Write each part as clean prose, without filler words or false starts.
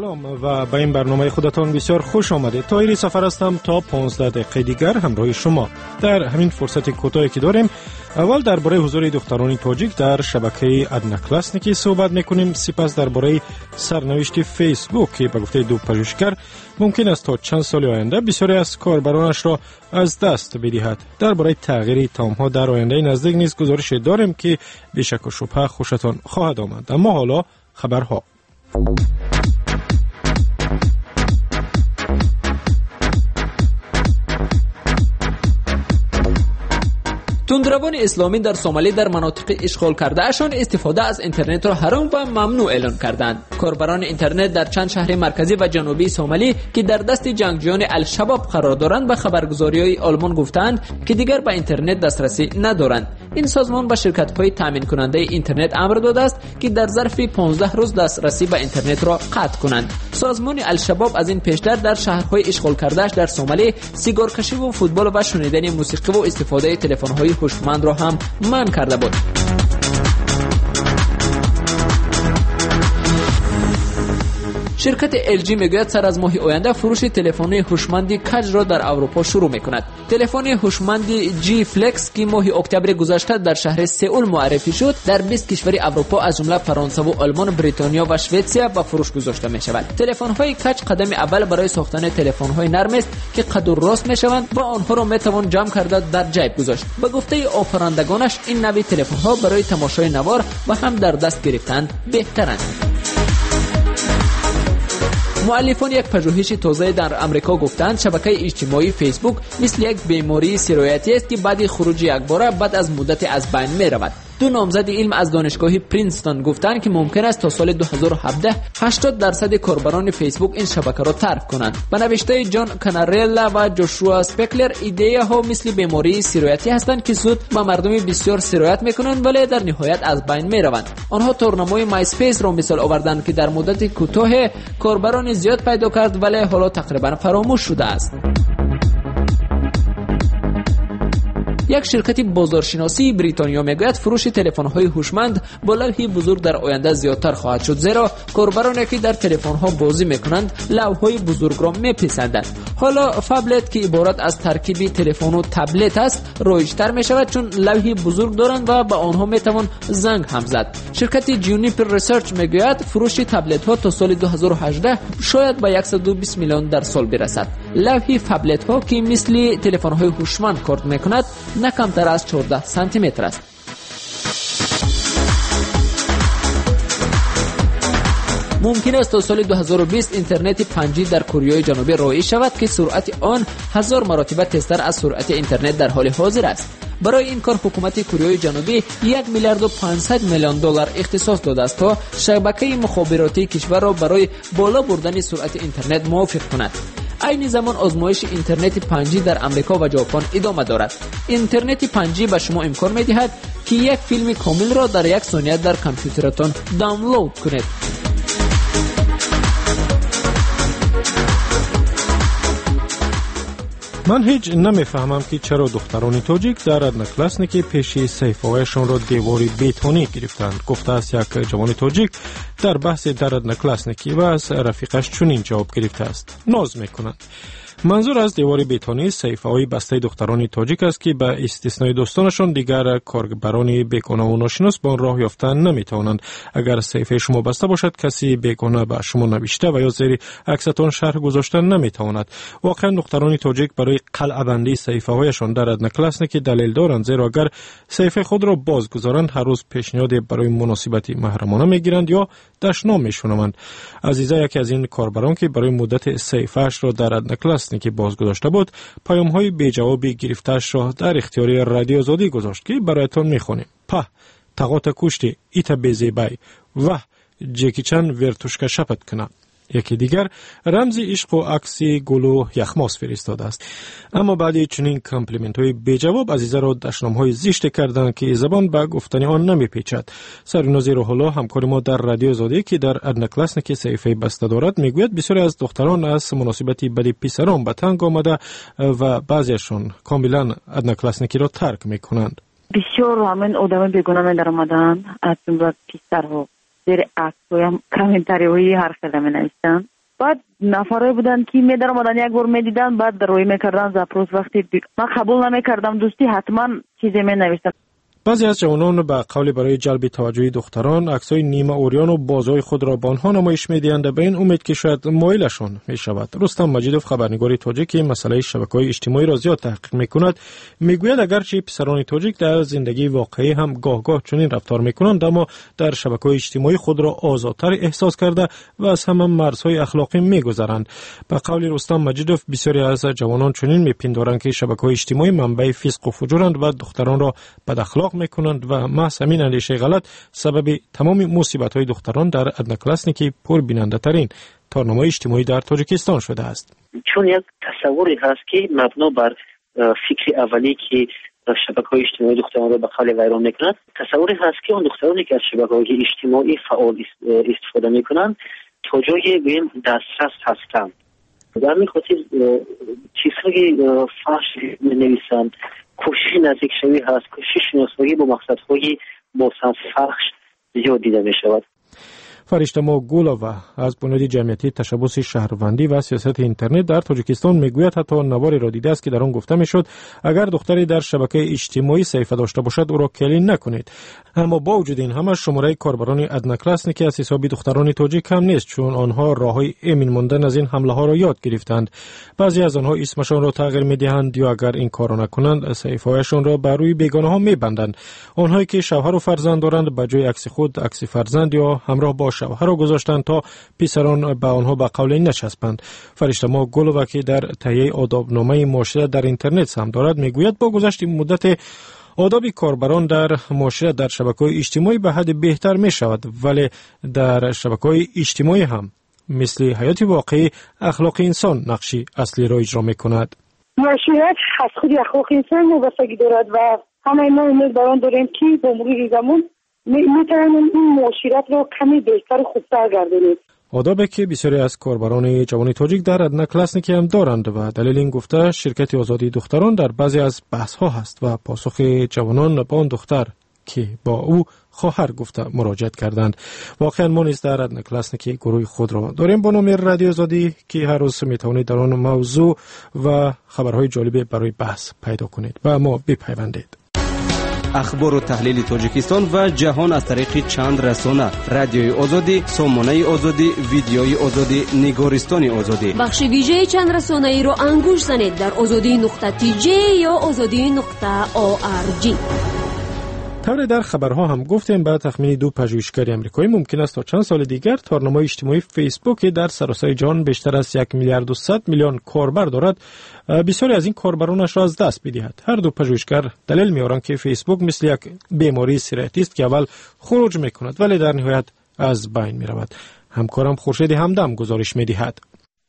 سلام و به این برنامه خودتان بسیار خوش آمدید. طاهری سفر هستم تا 15 دقیقه دیگر همراه شما. در همین فرصت کوتاهی که داریم اول درباره حضور دختران تاجیک در شبکه ادناکلاسنیکی صحبت میکنیم، سپس درباره سرنوشت فیسبوک که به گفته دو پژوهشگر ممکن است تا چند سال آینده بسیاری از کاربرانش را از دست بدهد. درباره تغییر تام‌ها در آینده نزدیک نیز گزارش داریم که بیشک و شبهه خوشتان خواهد آمد. اما حالا خبرها. تندروان اسلامی در سومالی در مناطق اشغال کرده اشان استفاده از اینترنت را حرام و ممنوع اعلان کردند. کاربران اینترنت در چند شهر مرکزی و جنوبی سومالی که در دست جنگجویان الشباب قرار دارند به خبرگزاری‌های آلمان گفتند که دیگر به اینترنت دسترسی ندارند. این سازمان به شرکت‌های تامین کننده اینترنت امر داده است که در ظرف 15 روز دسترسی به اینترنت را قطع کنند. سازمان الشباب از این پیشتر در شهرهای اشغال کرده‌اش در سومالی سیگارکشی و فوتبال و شنیدن موسیقی و استفاده تلفن‌های هوشمند را هم منع کرده بود. شرکت LG میگوید سر از ماه آینده فروش تلفن‌های هوشمند کج را در اروپا شروع می‌کند. تلفن هوشمند G Flex که ماه اکتبر گذشته در شهر سئول معرفی شد، در 20 کشور اروپا از جمله فرانسه و آلمان، بریتانیا و سوئیسرا به فروش گذاشته می‌شود. تلفن‌های کج قدم اول برای ساختن تلفن‌های نرم است که قد و راست می‌شوند و آنها را می‌توان جمع کرده در جیب گذاشت. به گفته آفرندگانش این نوع تلفن‌ها برای تماشای نوار و هم در دست گرفتن بهترند. مؤلفان یک پژوهش تازه در آمریکا گفتند شبکه اجتماعی فیسبوک مثل یک بیماری سرایتی است که بعد خروج یک بار بعد از مدت از بین می رود. دو نامزد علم از دانشگاه پرینستون گفتند که ممکن است تا سال 2017 80% کاربران فیسبوک این شبکه را ترک کنند. به نوشته جان کانارلا و جوشوا سپکلر، ایده ها مثل بیماری سرایتی هستند که زود به مردم بسیار سرایت میکنند ولی در نهایت از بین میروند. آنها تورنمای مای اسپیس را مثال آوردند که در مدت کوتاه کاربران زیاد پیدا کرد ولی حالا تقریبا فراموش شده است. یک شرکت بازارشناسی بریتانیا میگوید فروش تلفن‌های هوشمند با لوحی بزرگ در آینده زیادتر خواهد شد، زیرا کاربرانی که در تلفن‌ها بازی میکنند لوح‌های بزرگ را میپسندند. حالا فابلت که عبارت از ترکیبی تلفن و تبلت است رایج‌تر میشود چون لوحی بزرگ دارند و به آنها میتوان زنگ هم زد. شرکت جونیپر ریسرچ میگوید فروش تبلت‌ها تا سال 2018 شاید به 120 میلیون در سال برسد. لوحی فابلت‌ها که مثل تلفن‌های هوشمند کار میکند نه کمتر از 14 سانتی متر است. ممکن است تا سال 2020 اینترنت 5G در کره جنوبی رایج شود که سرعت آن 1000 مرتبه تیزتر از سرعت اینترنت در حال حاضر است. برای این کار حکومت کره جنوبی 1 میلیارد و 500 میلیون دلار اختصاص داده است تا شبکه مخابراتی کشور را برای بالا بردن سرعت اینترنت موفق کند. این زمان آزمایش اینترنت 5G در امریکا و ژاپن ادامه دارد. اینترنت 5G به شما امکان می‌دهد که یک فیلم کامل را در یک ثانیه در کامپیوترتان دانلود کنید. من هیچ نمیفهمم که چرا دختران تاجیک در ادناکلاسنیکی پیشی صحیفه‌هایشان را دیواری بتونی گرفتند. گفته است یک جوان تاجیک در بحث در ادناکلاسنیکی و از رفیقش چنین جواب گرفته است: ناز میکنند. منظور از دیوار بتونی صحیفه‌های بسته دختران تاجیک است که به استثنای دوستانشان دیگر کاربران بیگانه و ناشناس به آن راه یافتن نمیتوانند. اگر صحیفه شما بسته باشد کسی بیگانه به شما نوشته و یا زیر عکستان شرح گذاشتن نمیتواند. واقعا دختران تاجیک برای قلعه بندی صحیفه‌هایشان در ادناکلاسنیکی دلیل دارند، زیرا اگر صحیفه خود را باز گذارند هر روز پیشنهاد برای مناسبت محرمانه میگیرند یا دشنام میشنوند. عزیزا یکی از این کاربران که برای مدت صحیفه‌اش را در ادناکلاسنیکی که بازگذاشته بود پیام‌های بی‌جوابی گرفته‌اش را در اختیار رادیو آزادی گذاشت که برایتان می‌خوانیم. په تقاط کشتی ایتا بیزیبای و جکی چن ورتوشکا شپت کنه. یکی دیگر رمز عشق و عکسی گل و یخماس فرستاده است. اما بعد چنین کامپلیمنت های بی جواب عزیزه را دشنام های زشت کردند که زبان به گفتن آن نمیپیچد. سرینازیر حالا همکار ما در رادیو آزادی که در ادناکلاسنیکی صحیفه بسته دارد میگوید بسیاری از دختران از مناسبتی بدی پسران به تنگ آمده و بعضیشان کاملا ادناکلاسنیکی را ترک میکنند. بسیار همین آدم بیگانه می در آمدن از جمله پسرها زیر عکس‌ها هم کامنتاری‌های هر خیلی می نویسن بعد نفرای بودن که میدر آمدن یک بار میدیدن بعد روی میکردن زپروس. وقتی من قبول نمیکردم دوستی حتما چیزی می نوشتم. بعضی از جوانان به قول برای جلب توجه دختران عکسای نیمه عریان و بازوی خود را به آنها نمایش می‌دهند به این امید که شاید مایلشان می‌شود. رستم مجیدوف خبرنگار تاجیک مسئله شبکه‌های اجتماعی را زیاد تحقیق می‌کند. میگوید اگرچه پسران تاجیک در زندگی واقعی هم گاه چنین رفتار می‌کنند اما در شبکه‌های اجتماعی خود را آزادتر احساس کرده و از همه مرزهای اخلاقی می‌گذرند. به قول رستم مجیدوف بسیاری از جوانان چنین می‌پندارند که شبکه‌های اجتماعی منبع فسق و فجورند و دختران را بد اخلاق میکنند و محض همین اندیشه غلط سبب تمام مصیبت‌های دختران در ادناکلاسنیکی پر بیننده ترین تارنمای اجتماعی در تاجیکستان شده است. چون یک تصوری هست که مبنا بر فکر اولی که شبکه‌های اجتماعی دختران را به قول ویران میکنند، تصوری هست که اون دخترانی که از شبکه‌های اجتماعی فعال استفاده میکنند تا جای بین دسترس هستند. در این خاطر چیزهای فحش می‌نویسند، کوشش نزدیک شوی هست، کوشش شناسایی با مقصدهای باسن فحش زیاد دیده می شود. فرشته‌ما گولووا از بنیاد جمعیتی تشبث شهروندی و سیاست اینترنت در تاجیکستان میگوید حتی نواری را دیده است که در آن گفته میشد اگر دختری در شبکه اجتماعی صفحه داشته باشد او را کلین نکنید. اما با وجود این همه شماره کاربران ادناکلاسنیکی از حساب دختران تاجیک کم نیست، چون آنها راههای امین ماندن از این حمله ها را یاد گرفتند. بعضی از آنها اسمشان را تغییر میدهند یا اگر این کار نکنند صفحه‌هایشان را بر روی بیگانه ها میبندند. آنهایی که شوهر و فرزند دارند به جای عکس خود عکس فرزند یا همراه با شوهر را گذاشتند تا پسران به آنها به قول نچسبند. فرشته‌ما گولووا که در تهیه آدابنامه معاشرت در اینترنت سهم دارد میگوید با گذشت مدت آداب کاربران در معاشرت در شبکه‌های اجتماعی به حد بهتر می شود، ولی در شبکه‌های اجتماعی هم مثل حیات واقعی اخلاق انسان نقشی اصلی را اجرا می کند. معاشرت از خود اخلاق انسان وابستگی دارد و همه ما امیدواران داریم که با مرور زمان میتونیم این معاشرت رو کمی بهتر و خوبتر گردانیم. آدابی که بسیاری از کاربران جوان تاجیک در ادناکلاسنیکی هم دارند و دلیل این گفته شرکت آزادی دختران در بعضی از بحث ها هست و پاسخ جوانان به آن دختر که با او خواهر گفته مراجعت کردند. واقعا ما نیز در ادناکلاسنیکی گروه خود را داریم با نام رادیو آزادی که هر روز میتوانید در آن موضوع و خبرهای جالب برای بحث پیدا کنید و ما بپیوندید. اخبار و تحلیل تاجیکستان و جهان از طریق چند رسانه: رادیوی آزادی، سامانه آزادی، ویدیوی آزادی، نگارستان آزادی. بخش ویژه چند رسانه ای را انگوش زنید در azadi.tj یا azadi.org. طور در خبرها هم گفتیم بعد تخمین 2 پژوهشگر آمریکایی ممکن است تا چند سال دیگر تارنمای اجتماعی فیسبوک در سراسر جهان بیشتر از 1 میلیارد و 100 میلیون کاربر دارد بسیاری از این کاربرانش را از دست بدهد. هر دو پژوهشگر دلیل می‌آورند که فیسبوک مثل یک بیماری سیریتی است که اول خروج می‌کند ولی در نهایت از بین می‌رود. همکارم خورشید همدم گزارش می‌دهد.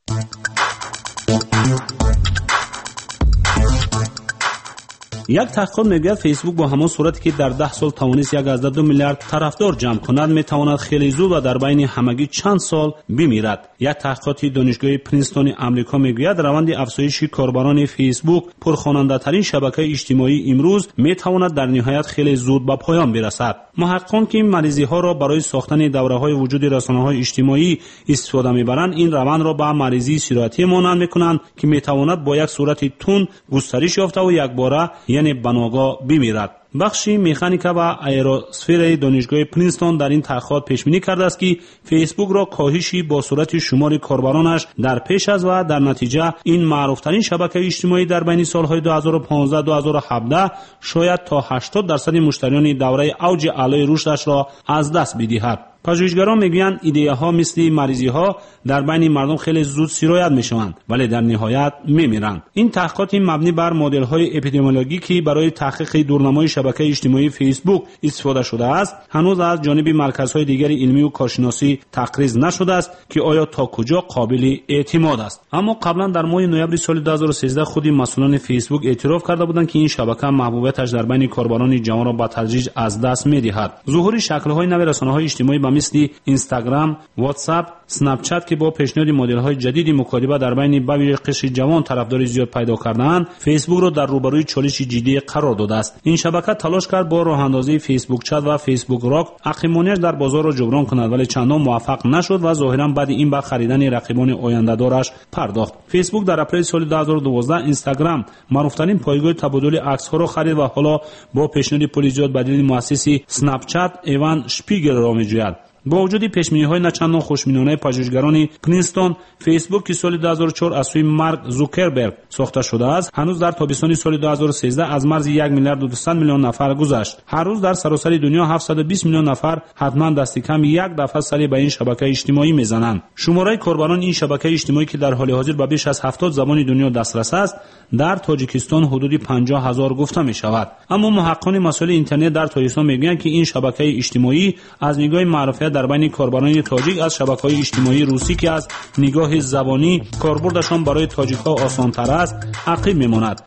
یک تحقیق میگوید فیسبوک با همان صورتی که در 10 سال توانست 1.2 میلیارد طرفدار جمع کند میتواند خیلی زود و در بین همگی چند سال بمیرد. یک تحقیقات دانشگاه پرینستون آمریکا میگوید روند افزایش کاربران فیسبوک پرخواننده ترین شبکه اجتماعی امروز میتواند در نهایت خیلی زود به پایان برسد. محققان که مریضی ها را برای ساختن دوره‌های وجود رسانه‌های اجتماعی استفاده میبرند این روند را به مریضی سیریتی مانند میکنند که میتواند با یک صورت تند گسترش یافته و یکباره یعنی بناگاه بمیرد. بخش مکانیکا و ایروسفر دانشگاه پرینستون در این تحقیقات پیش بینی کرده است که فیسبوک را کاهشی با صورت شمار کاربرانش در پیش است و در نتیجه این معروفترین شبکه اجتماعی در بین سالهای 2015-2017 شاید تا 80% مشتریان دوره اوج اعلی رشدش را از دست بدهد. پژوهشگران میگویند ایده ها مثل مریضی ها در بین مردم خیلی زود سرایت میشوند ولی در نهایت میمیرند. این تحقیقات مبنی بر مدل های اپیدمیولوژیکی برای تحقیق دورنمای شبکه اجتماعی فیسبوک استفاده شده است. هنوز از جانب مرکزهای دیگر علمی و کارشناسی تقریض نشده است که آیا تا کجا قابل اعتماد است. اما قبلا در ماه نوامبر سال 2013 خود مسئولان فیسبوک اعتراف کرده بودند که این شبکه محبوبیتش در بین کاربران جوان را به تدریج از دست میدهد. ظهور شکل‌های نو رسانه‌های اجتماعی مثل اینستاگرام، واتساپ، اسنپ چت که با پیشنهاد مدل‌های جدید مکاتبه در بین بویژه قشر جوان طرفداری زیاد پیدا کرده‌اند، فیسبوک را در روبروی چالش جدی قرار داده است. این شبکه تلاش کرد با راه‌اندازی فیسبوک چت و فیسبوک راک عقیمانی‌اش در بازار را جبران کند، ولی چندان موفق نشد و ظاهراً بعد این به خریدن رقیبان آینده‌دارش پرداخت. فیسبوک در اپریل سال 2012 اینستاگرام، معروف‌ترین پایگاه تبادل عکس‌ها را خرید و حالا با پیشنهاد پول زیاد بدیل مؤسسی اسنپ چت ایوان شپیگل را می‌جوید. با وجود پیش‌بینی‌های نچندان خوشبینانه پژوهشگران پرینستون، فیسبوک که سال 2004 از سوی مارک زوکربرگ ساخته شده است، هنوز در تابستان سال 2013 از مرز 1 میلیارد و 200 میلیون نفر گذشت. هر روز در سراسر دنیا 720 میلیون نفر حتما دست کم یک دفعه سری به این شبکه اجتماعی میزنند. شماره کاربران این شبکه اجتماعی که در حال حاضر به بیش از 70 زبان دنیا دسترس است، در تاجیکستان حدود 50,000 گفته می شود. اما محققان مسائل اینترنت در تاجیکستان میگویند که این شبکه اجتماعی از نگاه معرفت در بین کاربران تاجیک از شبکه‌های اجتماعی روسی که از نگاه زبانی کاربردشان برای تاجیک‌ها آسان‌تر است، عقب می‌ماند.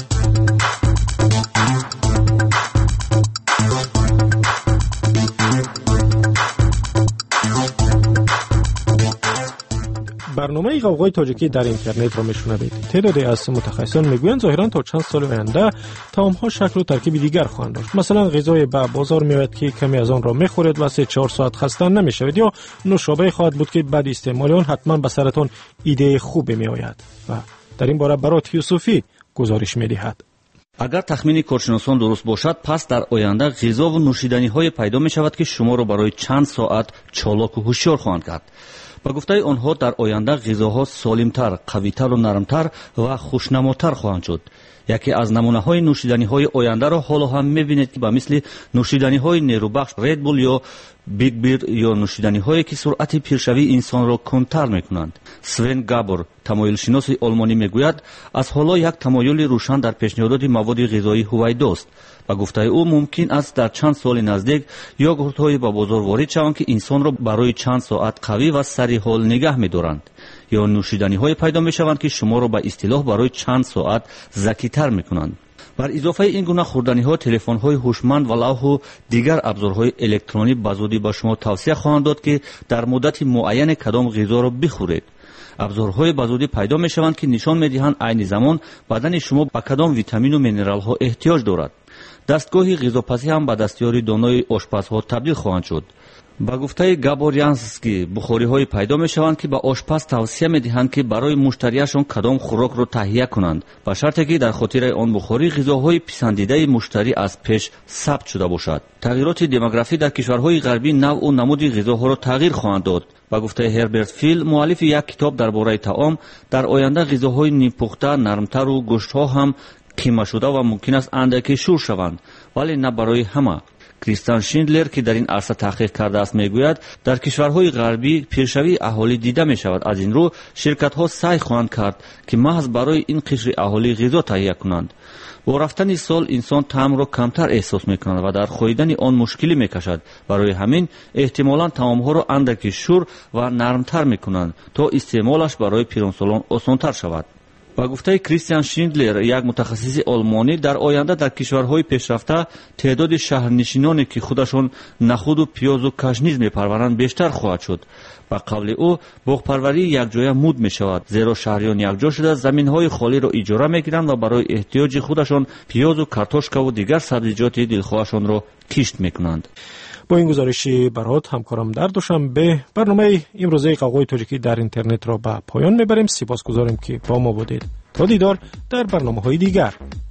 برنامه غوغای تاجیکی در اینترنت را میشنوید. تعدادی از متخصصان میگویند ظاهرا تا چند سال آینده طعام‌ها شکل و ترکیب دیگر خواهند داشت. مثلا غذای به بازار میاد که کمی از آن را میخورید و 3-4 ساعت خسته نمیشوید، یا نوشابه خواهد بود که بعد استعمال آن حتما به سرتان ایده خوبی میآید. و در این باره برات یوسفی گزارش میدهد. اگر تخمین کارشناسان درست باشد، پس در آینده غذا و نوشیدنی‌های پیدا می‌شود که شما را برای چند ساعت چالاک و هوشیار خواهند کرد. با گفته آنها در آینده غذاها سالم‌تر، قوی‌تر و نرم‌تر و خوشنماتر خواهند شد. یکی از نمونه‌های نوشیدنی‌های آینده را حالا هم می‌بینید که به مثل نوشیدنی‌های نیروبخش ردبول یا بیگ بیر یا نوشیدنی‌هایی که سرعت پیشروی انسان را کمتر می‌کنند. سون گابور، تمایل‌شناس آلمانی می‌گوید از حالا یک تمایل روشن در پیشنهادات مواد غذایی هویداست. با گفته او ممکن است در چند سال نزدیک یوگورت‌های به بازار وارد شوند که انسان را برای چند ساعت قوی و سری حال نگه می‌دارند، یا نوشیدنی‌های پیدا می‌شوند که شما را به اصطلاح برای چند ساعت ذکی‌تر می‌کنند. بر اضافه این گونه خوردنی‌ها، تلفن‌های هوشمند و لوح و دیگر ابزارهای الکترونی بزودی به شما توصیه خواهند داد که در مدت معین کدام غذا را بخورید. ابزارهای بزودی پیدا می‌شوند که نشان می‌دهند عین زمان بدن شما به کدام ویتامین و مینرال‌ها احتیاج دارد. دستگاه غذاپزی هم به دستیاری دانای آشپزها تبدیل خواهند شد. با گفته گابوریانسکی، بخاری‌های پیدا می‌شوند که به آشپز توصیه می‌دهند که برای مشتریشان کدام خوراک را تهیه کنند، به شرطی که در خاطر آن بخاری غذاهای پسندیده مشتری از پیش ثبت شده باشد. تغییرات دموگرافی در کشورهای غربی نوع و نمود غذاها را تغییر خواهند داد. با گفته هربرت فیل، مؤلف یک کتاب درباره طعام، در آینده غذاهای نیمپخته، نرمتر و گوشت‌ها هم قیمه شده و ممکن است اندکی شور شوند، ولی نه برای همه. کریستیان شیندلر که در این عرصه تحقیق کرده است میگوید در کشورهای غربی پیشروی اهالی دیده می شود. از این رو شرکت ها سعی خواهند کرد که محض برای این قشر اهالی غذا تهیه کنند. با رفتن سال انسان طعم را کمتر احساس می کند و در خوردن آن مشکلی می کشد. برای همین احتمالاً طعام ها را اندکی شور و نرمتر می کنند تا استعمالش برای پیرانسالان آسانتر شود. با گفته کریستیان شیندلر، یک متخصص آلمانی، در آینده در کشورهای پیشرفته تعداد شهرنشینانی که خودشان نخود و پیاز و کشنیز می‌پرورند بیشتر خواهد شد. با قول او باغپروری یک جای مود می‌شود، زیرا شهریان یک جا شده زمین‌های خالی را اجاره می‌گیرند و برای احتیاج خودشان پیاز و کارتوشکا و دیگر سبزیجات دلخواهشان را کشت می‌کنند. با این گزارشی برات همکارم در دوشنبه برنامه امروزه غوغای تاجیکی در اینترنت را به پایان میبریم. سپاسگزاریم که با ما بودید. تا دیدار در برنامه‌های دیگر.